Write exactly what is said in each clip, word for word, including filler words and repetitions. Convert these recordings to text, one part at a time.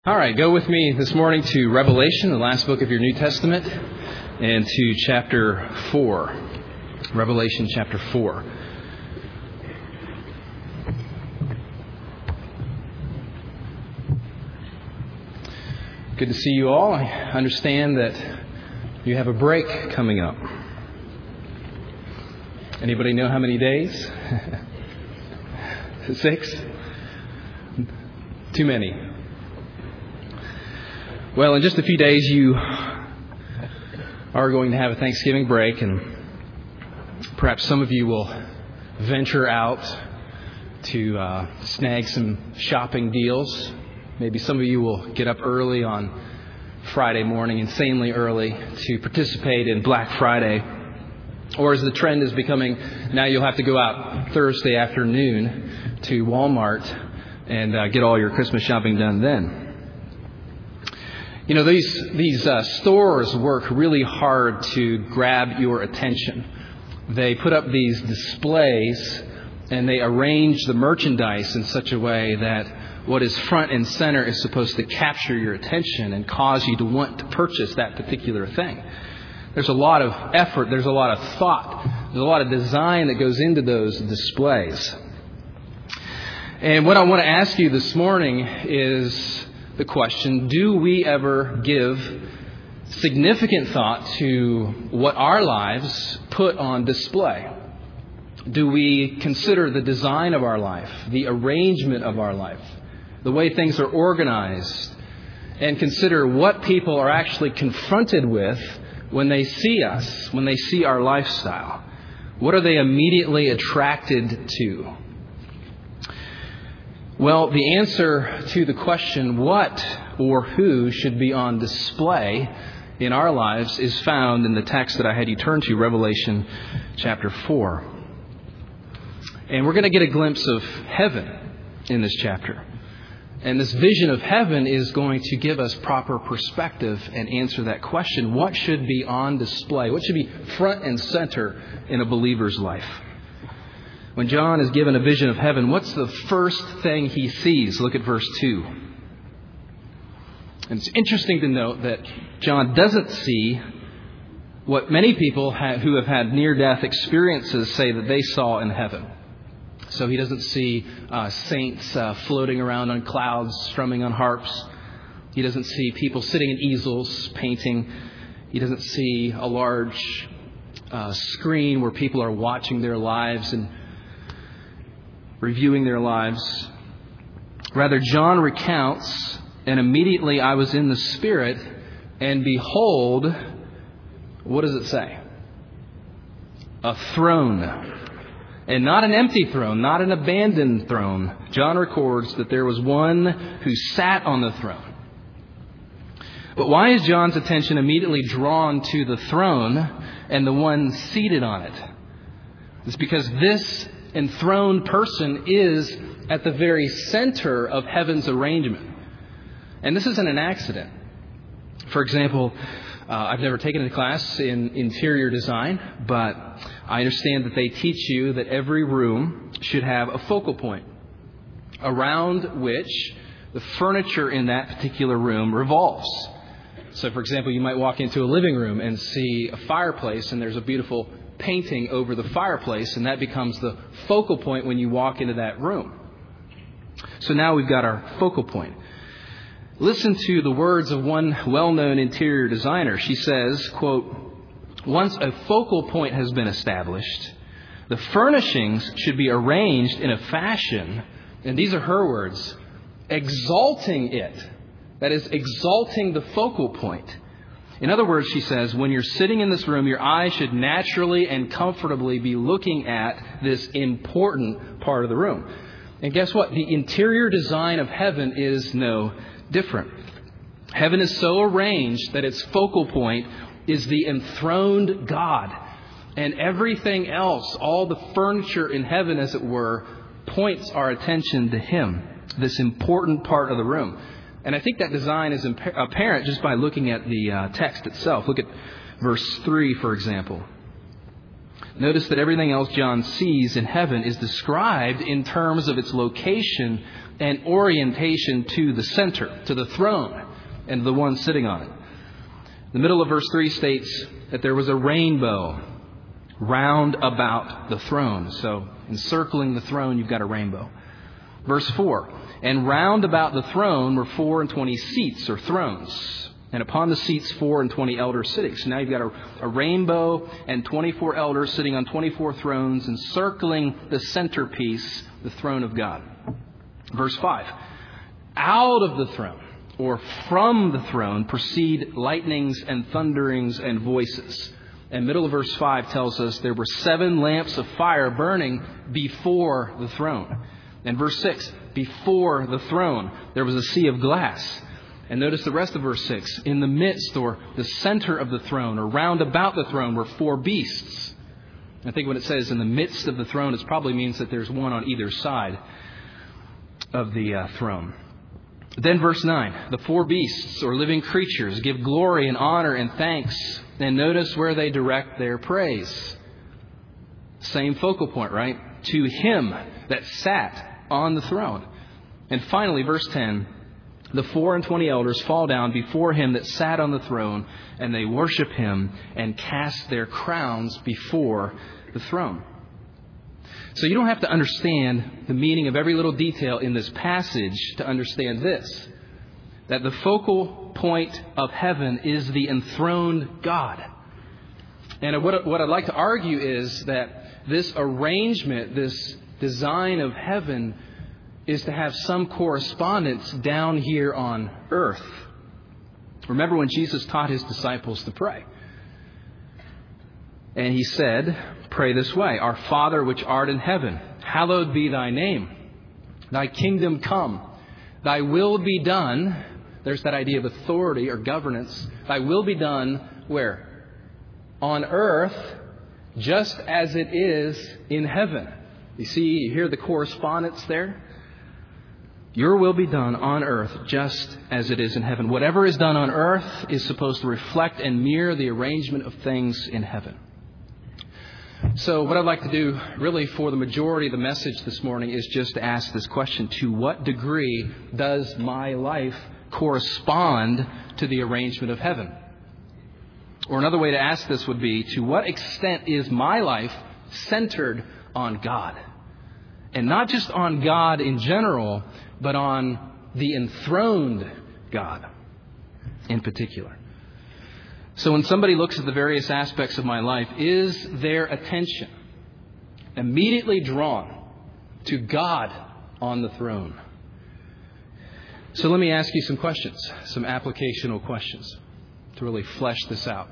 All right, go with me this morning to Revelation, the last book of your New Testament, and to chapter four. Revelation chapter four. Good to see you all. I understand that you have a break coming up. Anybody know how many days? Six? Too many. Well, in just a few days, you are going to have a Thanksgiving break, and perhaps some of you will venture out to uh, snag some shopping deals. Maybe some of you will get up early on Friday morning, insanely early, to participate in Black Friday. Or as the trend is becoming, now you'll have to go out Thursday afternoon to Walmart and uh, get all your Christmas shopping done then. You know, these these uh, stores work really hard to grab your attention. They put up these displays and they arrange the merchandise in such a way that what is front and center is supposed to capture your attention and cause you to want to purchase that particular thing. There's a lot of effort, there's a lot of thought, there's a lot of design that goes into those displays. And what I want to ask you this morning is the question, do we ever give significant thought to what our lives put on display? Do we consider the design of our life, the arrangement of our life, the way things are organized, and consider what people are actually confronted with when they see us, when they see our lifestyle? What are they immediately attracted to? Well, the answer to the question, what or who should be on display in our lives, is found in the text that I had you turn to, Revelation chapter four. And we're going to get a glimpse of heaven in this chapter. And this vision of heaven is going to give us proper perspective and answer that question. What should be on display? What should be front and center in a believer's life? When John is given a vision of heaven, what's the first thing he sees? Look at verse two. And it's interesting to note that John doesn't see what many people ha- who have had near-death experiences say that they saw in heaven. So he doesn't see uh, saints uh, floating around on clouds, strumming on harps. He doesn't see people sitting in easels, painting. He doesn't see a large uh, screen where people are watching their lives and reviewing their lives. Rather, John recounts, and immediately I was in the Spirit, and behold, what does it say? A throne. And not an empty throne, not an abandoned throne. John records that there was one who sat on the throne. But why is John's attention immediately drawn to the throne and the one seated on it? It's because this enthroned person is at the very center of heaven's arrangement. And this isn't an accident. For example, uh, I've never taken a class in interior design, but I understand that they teach you that every room should have a focal point around which the furniture in that particular room revolves. So, for example, you might walk into a living room and see a fireplace, and there's a beautiful painting over the fireplace, and that becomes the focal point when you walk into that room. So now we've got our focal point. Listen to the words of one well-known interior designer. She says, quote, "Once a focal point has been established, the furnishings should be arranged in a fashion," and these are her words, "exalting it." That is, exalting the focal point. In other words, she says, when you're sitting in this room, your eyes should naturally and comfortably be looking at this important part of the room. And guess what? The interior design of heaven is no different. Heaven is so arranged that its focal point is the enthroned God. And everything else, all the furniture in heaven, as it were, points our attention to Him, this important part of the room. And I think that design is apparent just by looking at the uh, text itself. Look at verse three, for example. Notice that everything else John sees in heaven is described in terms of its location and orientation to the center, to the throne, and the one sitting on it. The middle of verse three states that there was a rainbow round about the throne. So encircling the throne, you've got a rainbow. Verse four, and round about the throne were four and twenty seats or thrones. And upon the seats, four and twenty elders sitting. So now you've got a, a rainbow and twenty-four elders sitting on twenty-four thrones, encircling the centerpiece, the throne of God. Verse five, out of the throne, or from the throne, proceed lightnings and thunderings and voices. And middle of verse five tells us there were seven lamps of fire burning before the throne. And verse six, before the throne, there was a sea of glass. And notice the rest of verse six. In the midst, or the center of the throne, or round about the throne, were four beasts. I think when it says in the midst of the throne, it probably means that there's one on either side of the uh, throne. Then verse nine. The four beasts, or living creatures, give glory and honor and thanks. And notice where they direct their praise. Same focal point, right? To Him that sat on the throne. And finally, verse ten. The four and twenty elders fall down before Him that sat on the throne, and they worship Him and cast their crowns before the throne. So you don't have to understand the meaning of every little detail in this passage to understand this, that the focal point of heaven is the enthroned God. And what, what I'd like to argue is that this arrangement, this design of heaven, is to have some correspondence down here on earth. Remember when Jesus taught His disciples to pray? And He said, pray this way, Our Father which art in heaven, hallowed be Thy name. Thy kingdom come. Thy will be done. There's that idea of authority or governance. Thy will be done where? On earth, just as it is in heaven. You see, you hear the correspondence there? Your will be done on earth just as it is in heaven. Whatever is done on earth is supposed to reflect and mirror the arrangement of things in heaven. So what I'd like to do really for the majority of the message this morning is just to ask this question. To what degree does my life correspond to the arrangement of heaven? Or another way to ask this would be, to what extent is my life centered on God? And not just on God in general, but on the enthroned God in particular. So when somebody looks at the various aspects of my life, is their attention immediately drawn to God on the throne? So let me ask you some questions, some applicational questions to really flesh this out.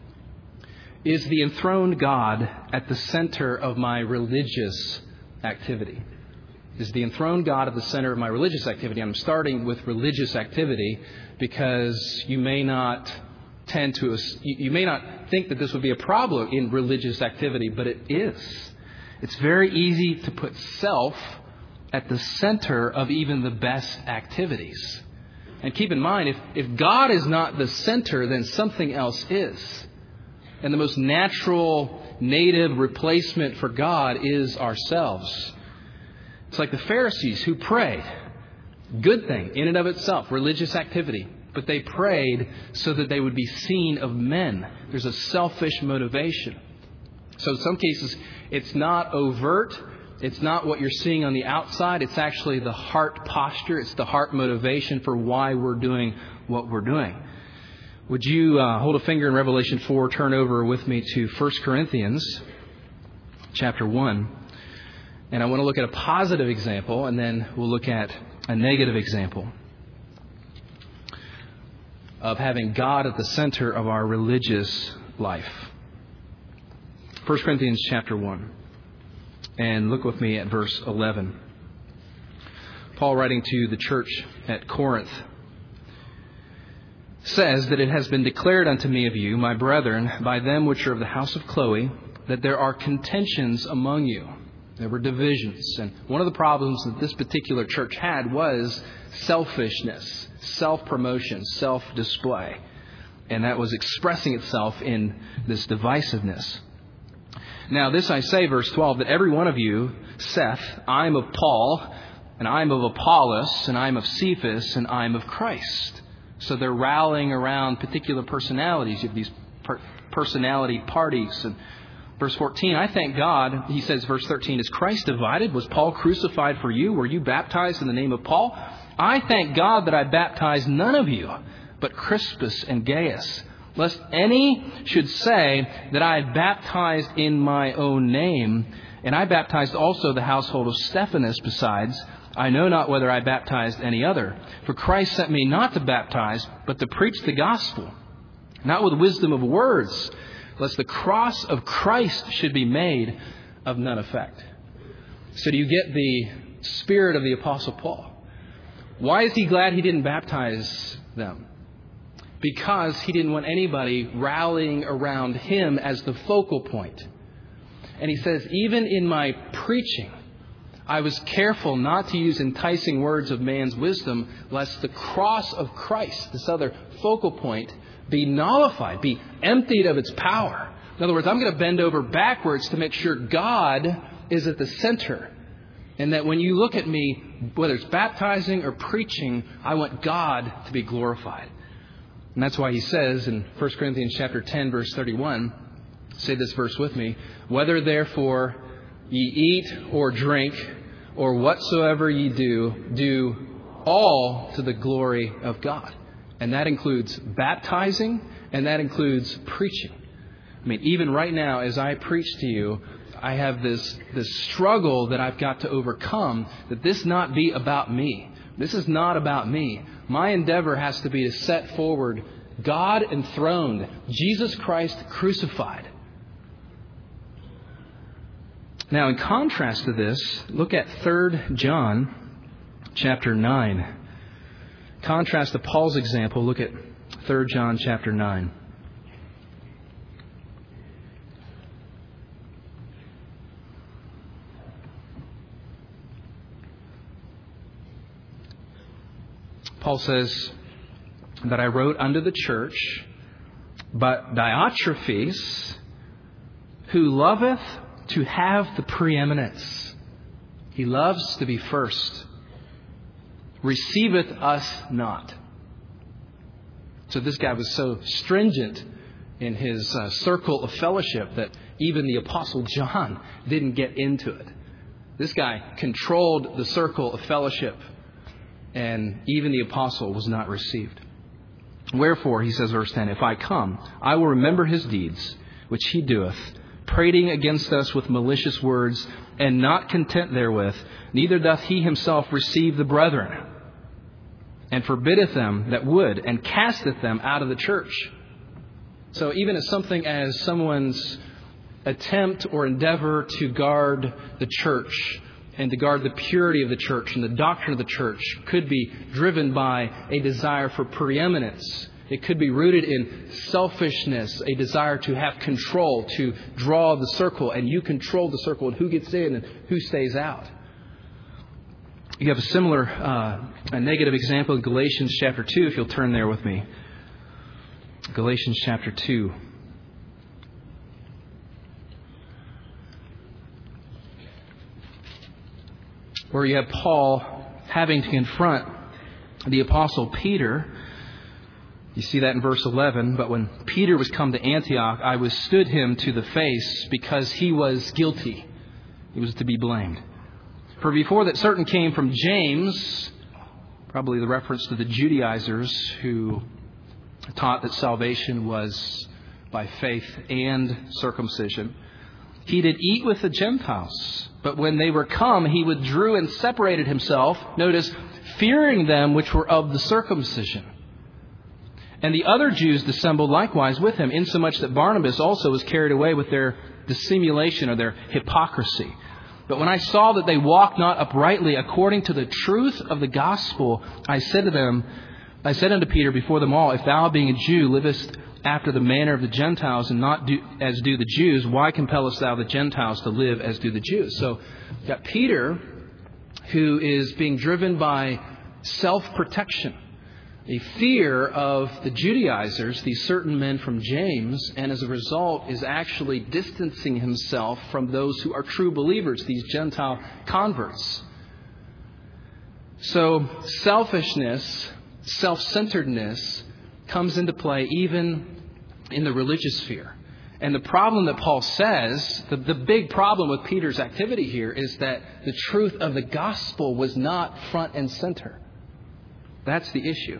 Is the enthroned God at the center of my religious activity? Is the enthroned God at the center of my religious activity? I'm starting with religious activity because you may not tend to, you may not think that this would be a problem in religious activity, but it is. It's very easy to put self at the center of even the best activities. And keep in mind, if, if God is not the center, then something else is. And the most natural, native replacement for God is ourselves. It's like the Pharisees who prayed. Good thing in and of itself, religious activity. But they prayed so that they would be seen of men. There's a selfish motivation. So in some cases, it's not overt. It's not what you're seeing on the outside. It's actually the heart posture. It's the heart motivation for why we're doing what we're doing. Would you uh, hold a finger in Revelation four, turn over with me to First Corinthians chapter one. And I want to look at a positive example, and then we'll look at a negative example of having God at the center of our religious life. First Corinthians chapter one. And look with me at verse eleven. Paul, writing to the church at Corinth, says that it has been declared unto me of you, my brethren, by them which are of the house of Chloe, that there are contentions among you. There were divisions. And one of the problems that this particular church had was selfishness, self-promotion, self-display. And that was expressing itself in this divisiveness. Now this I say, verse twelve, that every one of you saith, I am of Paul, and I am of Apollos, and I am of Cephas, and I am of Christ. So they're rallying around particular personalities. You have these per- personality parties. And verse fourteen, I thank God, he says, verse thirteen, is Christ divided? Was Paul crucified for you? Were you baptized in the name of Paul? I thank God that I baptized none of you, but Crispus and Gaius, lest any should say that I had baptized in my own name. And I baptized also the household of Stephanas besides. I know not whether I baptized any other. For Christ sent me not to baptize, but to preach the gospel, not with wisdom of words, lest the cross of Christ should be made of none effect. So do you get the spirit of the Apostle Paul? Why is he glad he didn't baptize them? Because he didn't want anybody rallying around him as the focal point. And he says, even in my preaching, I was careful not to use enticing words of man's wisdom, lest the cross of Christ, this other focal point, be nullified, be emptied of its power. In other words, I'm going to bend over backwards to make sure God is at the center. And that when you look at me, whether it's baptizing or preaching, I want God to be glorified. And that's why he says in First Corinthians chapter ten, verse thirty-one, say this verse with me, whether therefore ye eat or drink or whatsoever ye do, do all to the glory of God. And that includes baptizing and that includes preaching. I mean, even right now, as I preach to you, I have this, this struggle that I've got to overcome, that this not be about me. This is not about me. My endeavor has to be to set forward God enthroned, Jesus Christ crucified. Now, in contrast to this, look at Third John chapter nine. Contrast to Paul's example, look at Third John chapter nine. Paul says that I wrote unto the church, but Diotrephes, who loveth to have the preeminence. He loves to be first. Receiveth us not. So this guy was so stringent in his uh, circle of fellowship that even the Apostle John didn't get into it. This guy controlled the circle of fellowship. And even the apostle was not received. Wherefore, he says, verse ten, if I come, I will remember his deeds, which he doeth, prating against us with malicious words, and not content therewith, neither doth he himself receive the brethren, and forbiddeth them that would, and casteth them out of the church. So even as something as someone's attempt or endeavor to guard the church, and to guard the purity of the church and the doctrine of the church could be driven by a desire for preeminence. It could be rooted in selfishness, a desire to have control, to draw the circle, and you control the circle and who gets in and who stays out. You have a similar uh, a negative example in Galatians chapter two, if you'll turn there with me. Galatians chapter two. Where you have Paul having to confront the Apostle Peter. You see that in verse eleven. But when Peter was come to Antioch, I withstood him to the face because he was guilty. He was to be blamed. For before that certain came from James, probably the reference to the Judaizers who taught that salvation was by faith and circumcision, he did eat with the Gentiles. But when they were come, he withdrew and separated himself, notice, fearing them which were of the circumcision. And the other Jews dissembled likewise with him, insomuch that Barnabas also was carried away with their dissimulation or their hypocrisy. But when I saw that they walked not uprightly according to the truth of the gospel, I said to them, I said unto Peter before them all, if thou being a Jew livest after the manner of the Gentiles and not do, as do the Jews, why compellest thou the Gentiles to live as do the Jews? So you've got Peter, who is being driven by self-protection, a fear of the Judaizers, these certain men from James, and as a result is actually distancing himself from those who are true believers, these Gentile converts. So selfishness, self-centeredness comes into play even in the religious sphere. And the problem that Paul says, the, the big problem with Peter's activity here is that the truth of the gospel was not front and center. That's the issue.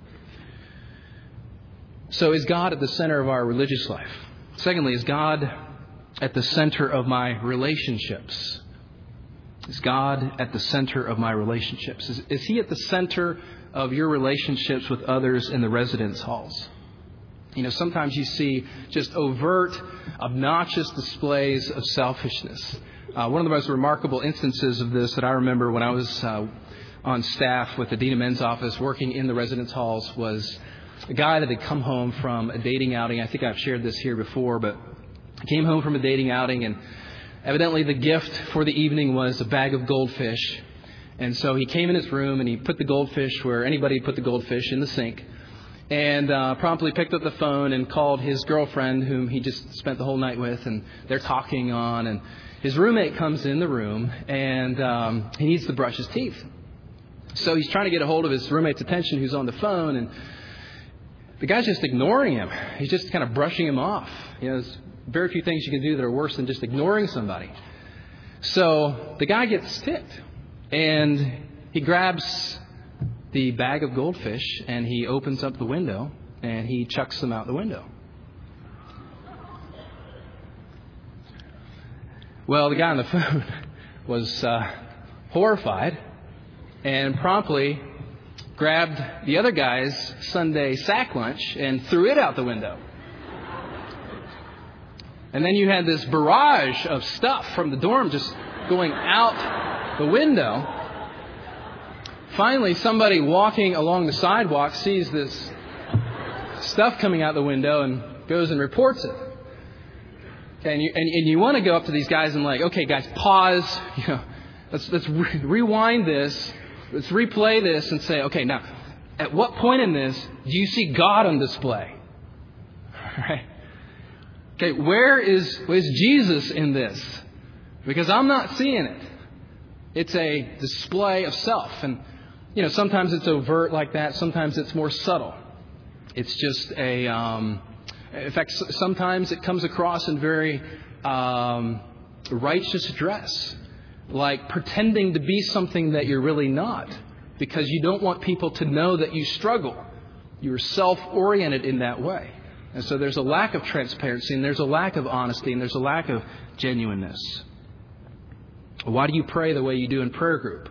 So is God at the center of our religious life? Secondly, is God at the center of my relationships? Is God at the center of my relationships? Is, is He at the center of your relationships with others in the residence halls? You know, sometimes you see just overt, obnoxious displays of selfishness. Uh, one of the most remarkable instances of this that I remember when I was uh, on staff with the Dean of Men's office working in the residence halls was a guy that had come home from a dating outing. I think I've shared this here before, but he came home from a dating outing, and evidently the gift for the evening was a bag of goldfish. And so he came in his room and he put the goldfish where anybody put the goldfish, in the sink, and uh, promptly picked up the phone and called his girlfriend, whom he just spent the whole night with, and they're talking on. And his roommate comes in the room, and um, he needs to brush his teeth. So he's trying to get a hold of his roommate's attention, who's on the phone, and the guy's just ignoring him. He's just kind of brushing him off. You know, there's very few things you can do that are worse than just ignoring somebody. So the guy gets ticked, and he grabs the bag of goldfish, and he opens up the window, and he chucks them out the window. Well, the guy on the phone was uh, horrified and promptly grabbed the other guy's Sunday sack lunch and threw it out the window. And then you had this barrage of stuff from the dorm just going out the window. Finally, somebody walking along the sidewalk sees this stuff coming out the window and goes and reports it. Okay, and you, and, and you want to go up to these guys and like, okay, guys, pause. You know, let's let's re- rewind this. Let's replay this and say, okay, now, at what point in this do you see God on display? Right? Okay, where is, where is Jesus in this? Because I'm not seeing it. It's a display of self. And, you know, sometimes it's overt like that. Sometimes it's more subtle. It's just a, um, in fact, sometimes it comes across in very um, righteous dress. Like pretending to be something that you're really not, because you don't want people to know that you struggle. You're self-oriented in that way. And so there's a lack of transparency, and there's a lack of honesty, and there's a lack of genuineness. Why do you pray the way you do in prayer group?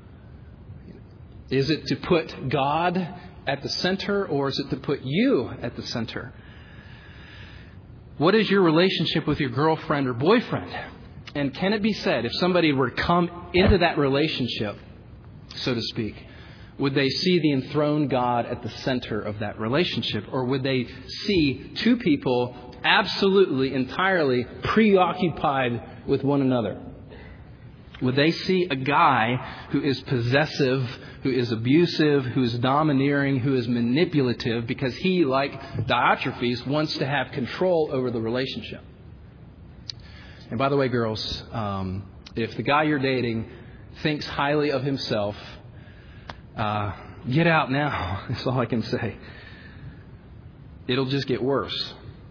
Is it to put God at the center, or is it to put you at the center? What is your relationship with your girlfriend or boyfriend? And can it be said, if somebody were to come into that relationship, so to speak, would they see the enthroned God at the center of that relationship? Or would they see two people absolutely, entirely preoccupied with one another? Would they see a guy who is possessive, who is abusive, who is domineering, who is manipulative, because he, like Diotrephes, wants to have control over the relationship? And by the way, girls, um, if the guy you're dating thinks highly of himself, uh, get out now. That's all I can say. It'll just get worse.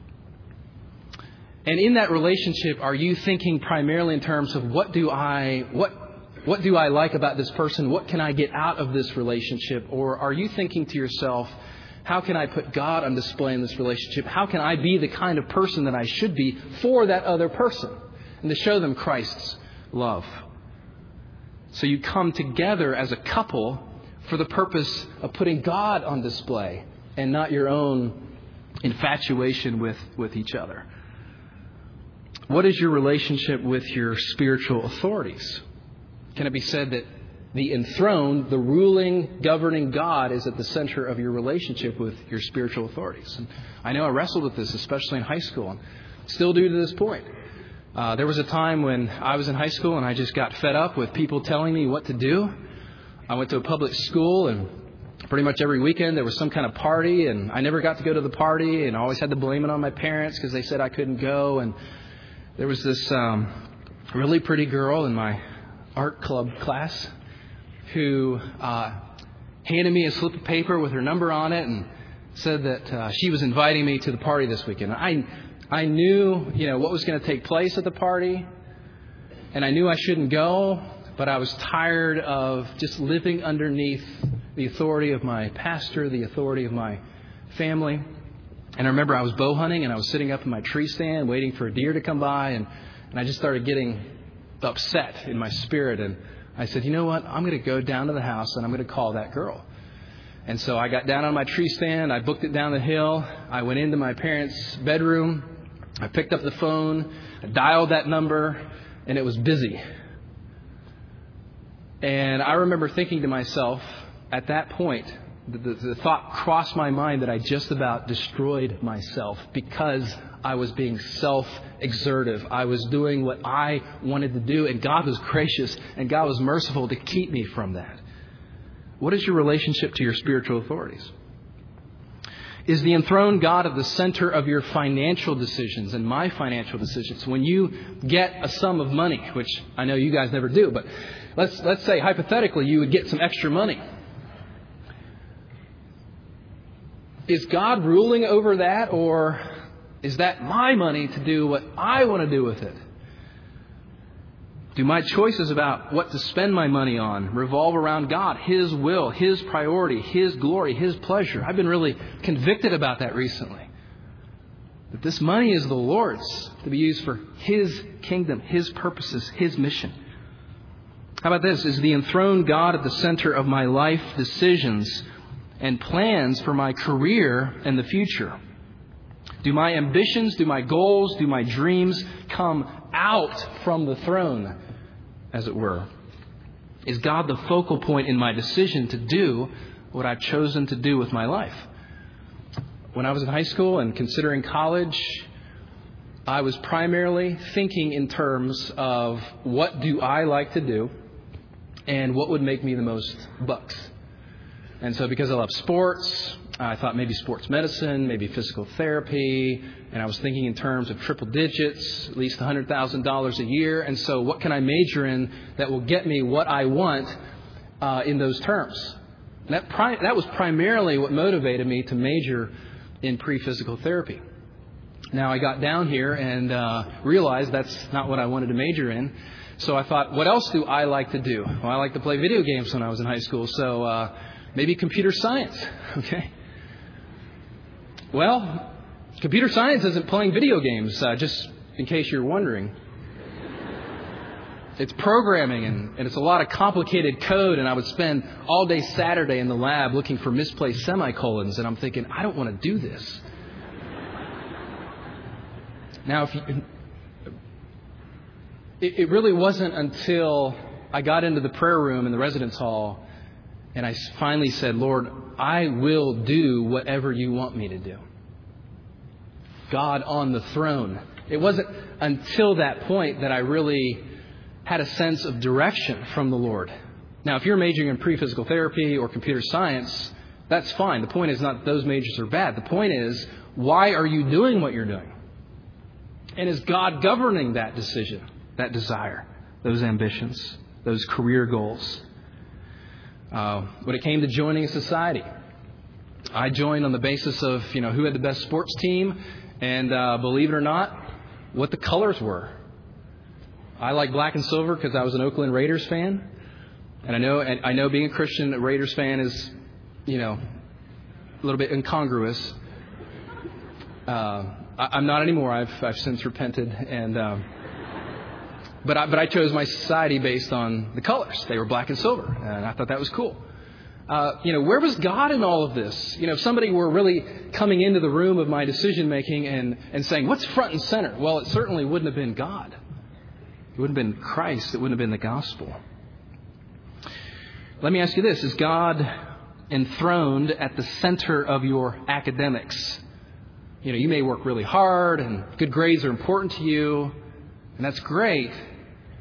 And in that relationship, are you thinking primarily in terms of what do I what what do I like about this person? What can I get out of this relationship? Or are you thinking to yourself, how can I put God on display in this relationship? How can I be the kind of person that I should be for that other person? And to show them Christ's love. So you come together as a couple for the purpose of putting God on display and not your own infatuation with, with each other. What is your relationship with your spiritual authorities? Can it be said that the enthroned, the ruling, governing God is at the center of your relationship with your spiritual authorities? And I know I wrestled with this, especially in high school, and still do to this point. Uh, there was a time when I was in high school and I just got fed up with people telling me what to do. I went to a public school, and pretty much every weekend there was some kind of party, and I never got to go to the party, and I always had to blame it on my parents because they said I couldn't go. And there was this um, really pretty girl in my art club class who uh, handed me a slip of paper with her number on it and said that uh, she was inviting me to the party this weekend. I I knew, you know, what was going to take place at the party, and I knew I shouldn't go, but I was tired of just living underneath the authority of my pastor, the authority of my family. And I remember I was bow hunting, and I was sitting up in my tree stand waiting for a deer to come by, and, and I just started getting upset in my spirit. And I said, you know what, I'm going to go down to the house, and I'm going to call that girl. And so I got down on my tree stand, I booked it down the hill, I went into my parents' bedroom, I picked up the phone, I dialed that number, and it was busy. And I remember thinking to myself, at that point, the, the, the thought crossed my mind that I just about destroyed myself because I was being self-exertive. I was doing what I wanted to do, and God was gracious and God was merciful to keep me from that. What is your relationship to your spiritual authorities? Is the enthroned God at the center of your financial decisions and my financial decisions? When you get a sum of money, which I know you guys never do, but let's let's say hypothetically you would get some extra money. Is God ruling over that, or is that my money to do what I want to do with it? Do my choices about what to spend my money on revolve around God, His will, His priority, His glory, His pleasure? I've been really convicted about that recently. That this money is the Lord's to be used for His kingdom, His purposes, His mission. How about this? Is the enthroned God at the center of my life decisions and plans for my career and the future? Do my ambitions, do my goals, do my dreams come out from the throne, as it were? Is God the focal point in my decision to do what I've chosen to do with my life? When I was in high school and considering college, I was primarily thinking in terms of what do I like to do and what would make me the most bucks. And so because I love sports, I thought maybe sports medicine, maybe physical therapy, and I was thinking in terms of triple digits, at least one hundred thousand dollars a year. And so what can I major in that will get me what I want uh, in those terms? And that, pri- that was primarily what motivated me to major in pre-physical therapy. Now, I got down here and uh, realized that's not what I wanted to major in. So I thought, what else do I like to do? Well, I like to play video games when I was in high school, so uh, maybe computer science, okay? Well, computer science isn't playing video games, uh, just in case you're wondering. It's programming, and, and it's a lot of complicated code, and I would spend all day Saturday in the lab looking for misplaced semicolons, and I'm thinking, I don't want to do this. Now, if you, it, it really wasn't until I got into the prayer room in the residence hall and I finally said, Lord, I will do whatever you want me to do. God on the throne. It wasn't until that point that I really had a sense of direction from the Lord. Now, if you're majoring in pre-physical therapy or computer science, that's fine. The point is not that those majors are bad. The point is, why are you doing what you're doing? And is God governing that decision, that desire, those ambitions, those career goals? Uh, when it came to joining a society, I joined on the basis of, you know, who had the best sports team and, uh, believe it or not, what the colors were. I like black and silver because I was an Oakland Raiders fan. And I know, and I know being a Christian, a Raiders fan is, you know, a little bit incongruous. Uh, I, I'm not anymore. I've, I've since repented. And, um, But I, but I chose my society based on the colors. They were black and silver, and I thought that was cool. Uh, you know, where was God in all of this? You know, if somebody were really coming into the room of my decision making and, and saying, what's front and center? Well, it certainly wouldn't have been God. It wouldn't have been Christ. It wouldn't have been the gospel. Let me ask you this. Is God enthroned at the center of your academics? You know, you may work really hard and good grades are important to you, and that's great.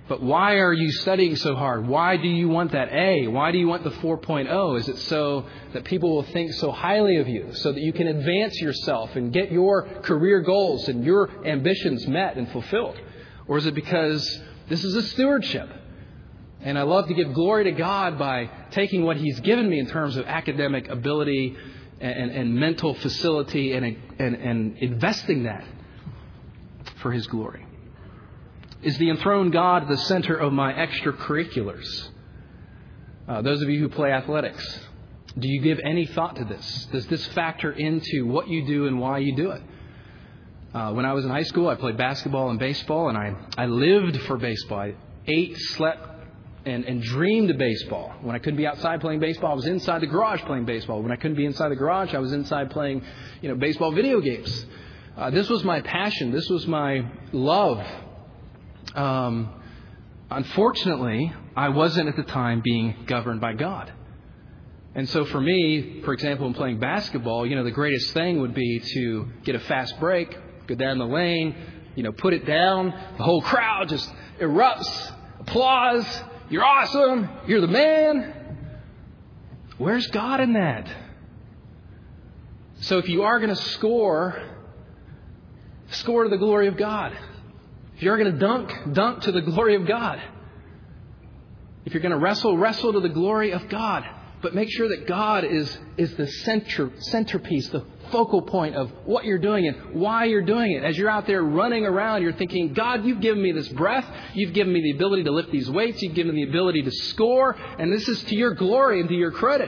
But why are you studying so hard? Why do you want that A? Why do you want the four point oh? Is it so that people will think so highly of you, so that you can advance yourself and get your career goals and your ambitions met and fulfilled? Or is it because this is a stewardship? And I love to give glory to God by taking what He's given me in terms of academic ability and, and, and mental facility and, and, and investing that for His glory. Is the enthroned God the center of my extracurriculars? Uh, those of you who play athletics, do you give any thought to this? Does this factor into what you do and why you do it? Uh, when I was in high school, I played basketball and baseball, and I, I lived for baseball. I ate, slept, and, and dreamed of baseball. When I couldn't be outside playing baseball, I was inside the garage playing baseball. When I couldn't be inside the garage, I was inside playing, you know, baseball video games. Uh, this was my passion. This was my love. Um, unfortunately, I wasn't at the time being governed by God. And so for me, for example, in playing basketball, you know, the greatest thing would be to get a fast break, go down the lane, you know, put it down. The whole crowd just erupts, applause. You're awesome. You're the man. Where's God in that? So if you are going to score, score to the glory of God. If you're going to dunk, dunk to the glory of God. If you're going to wrestle, wrestle to the glory of God. But make sure that God is, is the center, centerpiece, the focal point of what you're doing and why you're doing it. As you're out there running around, you're thinking, God, you've given me this breath. You've given me the ability to lift these weights. You've given me the ability to score. And this is to your glory and to your credit.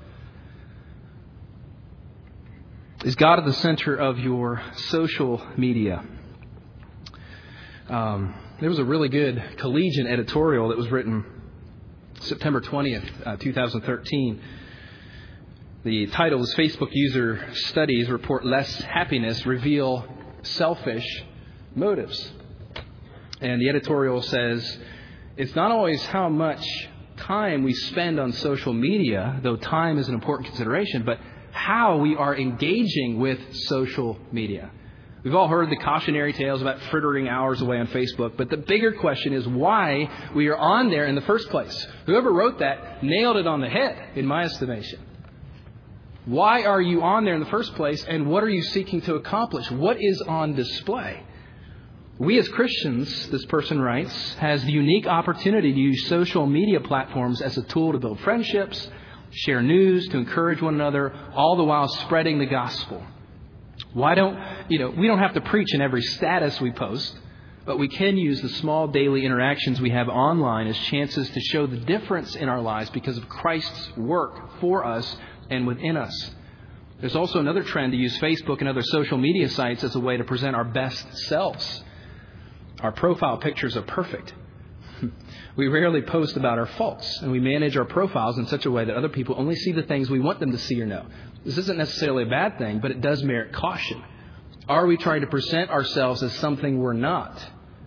Is God at the center of your social media? Um, there was a really good Collegian editorial that was written September twentieth, uh, twenty thirteen. The title is Facebook User Studies Report Less Happiness Reveal Selfish Motives. And the editorial says, it's not always how much time we spend on social media, though time is an important consideration, but how we are engaging with social media. We've all heard the cautionary tales about frittering hours away on Facebook, but the bigger question is why we are on there in the first place. Whoever wrote that nailed it on the head, in my estimation. Why are you on there in the first place, and what are you seeking to accomplish? What is on display? We as Christians, this person writes, has the unique opportunity to use social media platforms as a tool to build friendships, share news, to encourage one another, all the while spreading the gospel. Why don't, you know, we don't have to preach in every status we post, but we can use the small daily interactions we have online as chances to show the difference in our lives because of Christ's work for us and within us. There's also another trend to use Facebook and other social media sites as a way to present our best selves. Our profile pictures are perfect. We rarely post about our faults, and we manage our profiles in such a way that other people only see the things we want them to see or know. This isn't necessarily a bad thing, but it does merit caution. Are we trying to present ourselves as something we're not?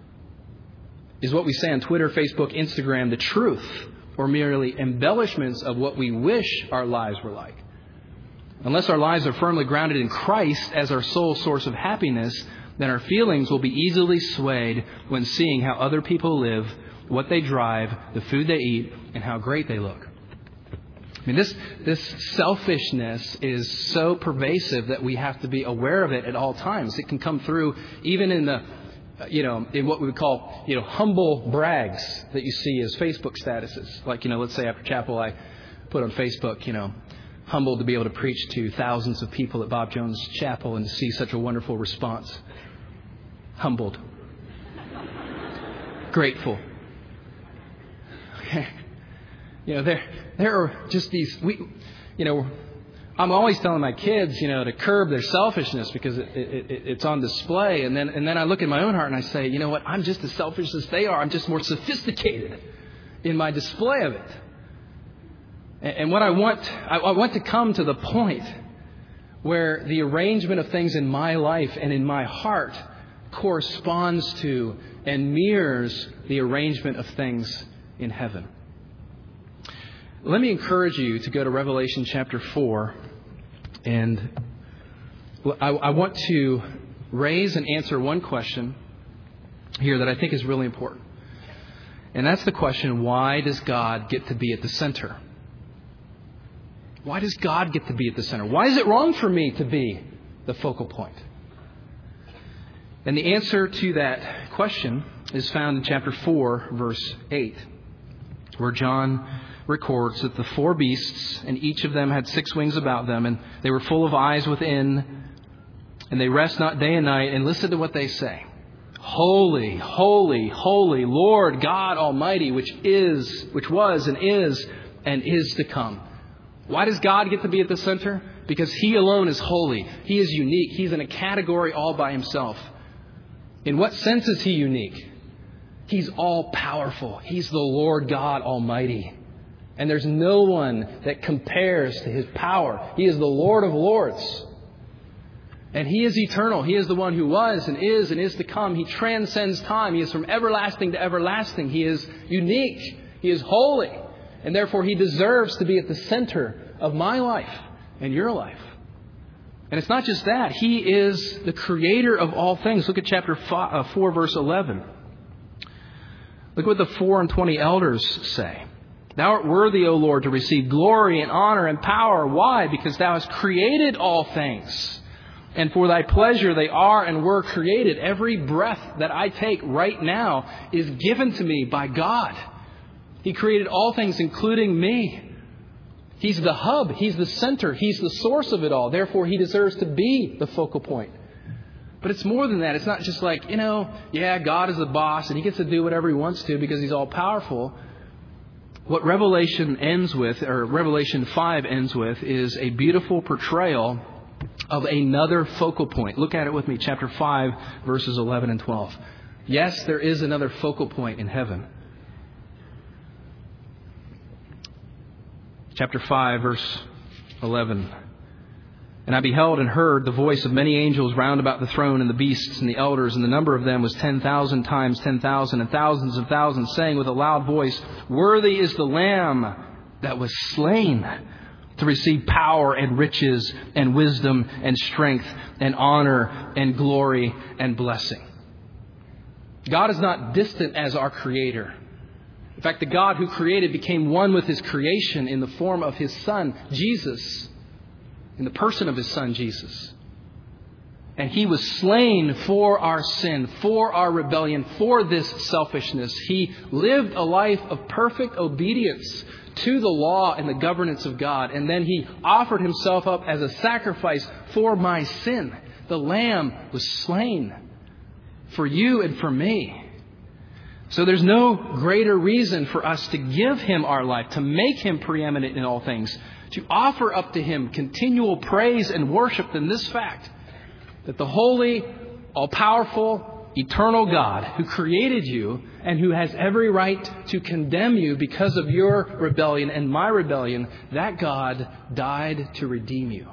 Is what we say on Twitter, Facebook, Instagram the truth, or merely embellishments of what we wish our lives were like? Unless our lives are firmly grounded in Christ as our sole source of happiness, then our feelings will be easily swayed when seeing how other people live, what they drive, the food they eat, and how great they look. I mean, this this selfishness is so pervasive that we have to be aware of it at all times. It can come through even in the, you know, in what we would call, you know, humble brags that you see as Facebook statuses. Like, you know, let's say after chapel, I put on Facebook, you know, humbled to be able to preach to thousands of people at Bob Jones Chapel and to see such a wonderful response. Humbled. Grateful. Okay. You know, there there are just these, we, you know, I'm always telling my kids, you know, to curb their selfishness because it, it, it, it's on display. And then and then I look at my own heart and I say, you know what, I'm just as selfish as they are. I'm just more sophisticated in my display of it. And, and what I want, I, I want to come to the point where the arrangement of things in my life and in my heart corresponds to and mirrors the arrangement of things in heaven. Let me encourage you to go to Revelation chapter four, and I, I want to raise and answer one question here that I think is really important. And that's the question, why does God get to be at the center? Why does God get to be at the center? Why is it wrong for me to be the focal point? And the answer to that question is found in chapter four, verse eight, where John records that the four beasts, and each of them had six wings about them, and they were full of eyes within, and they rest not day and night. And listen to what they say. Holy, holy, holy, Lord God Almighty, which is, which was and is and is to come. Why does God get to be at the center? Because He alone is holy. He is unique. He's in a category all by Himself. In what sense is He unique? He's all powerful. He's the Lord God Almighty. And there's no one that compares to His power. He is the Lord of Lords. And He is eternal. He is the one who was and is and is to come. He transcends time. He is from everlasting to everlasting. He is unique. He is holy. And therefore He deserves to be at the center of my life and your life. And it's not just that. He is the creator of all things. Look at chapter four, verse eleven. Look what the four and twenty elders say. Thou art worthy, O Lord, to receive glory and honor and power. Why? Because Thou hast created all things. And for Thy pleasure they are and were created. Every breath that I take right now is given to me by God. He created all things, including me. He's the hub. He's the center. He's the source of it all. Therefore, He deserves to be the focal point. But it's more than that. It's not just like, you know, yeah, God is the boss and He gets to do whatever He wants to because He's all powerful. What Revelation ends with, or Revelation five ends with, is a beautiful portrayal of another focal point. Look at it with me, chapter five, verses eleven and twelve. Yes, there is another focal point in heaven. Chapter five, verse eleven. And I beheld and heard the voice of many angels round about the throne and the beasts and the elders, and the number of them was ten thousand times ten thousand and thousands of thousands, saying with a loud voice, Worthy is the Lamb that was slain to receive power and riches and wisdom and strength and honor and glory and blessing. God is not distant as our Creator. In fact, the God who created became one with His creation in the form of His Son, Jesus, in the person of His Son, Jesus. And He was slain for our sin, for our rebellion, for this selfishness. He lived a life of perfect obedience to the law and the governance of God. And then He offered Himself up as a sacrifice for my sin. The Lamb was slain for you and for me. So there's no greater reason for us to give Him our life, to make Him preeminent in all things, to offer up to Him continual praise and worship than this fact, that the holy, all-powerful, eternal God who created you and who has every right to condemn you because of your rebellion and my rebellion, that God died to redeem you.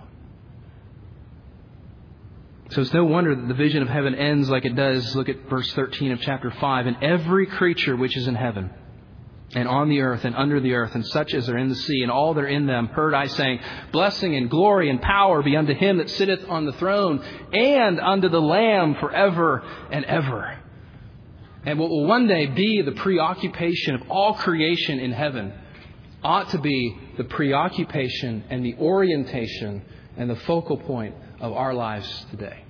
So it's no wonder that the vision of heaven ends like it does. Look at verse thirteen of chapter five. And every creature which is in heaven and on the earth and under the earth and such as are in the sea and all that are in them heard I saying, Blessing and glory and power be unto Him that sitteth on the throne and unto the Lamb forever and ever. And what will one day be the preoccupation of all creation in heaven ought to be the preoccupation and the orientation and the focal point of our lives today.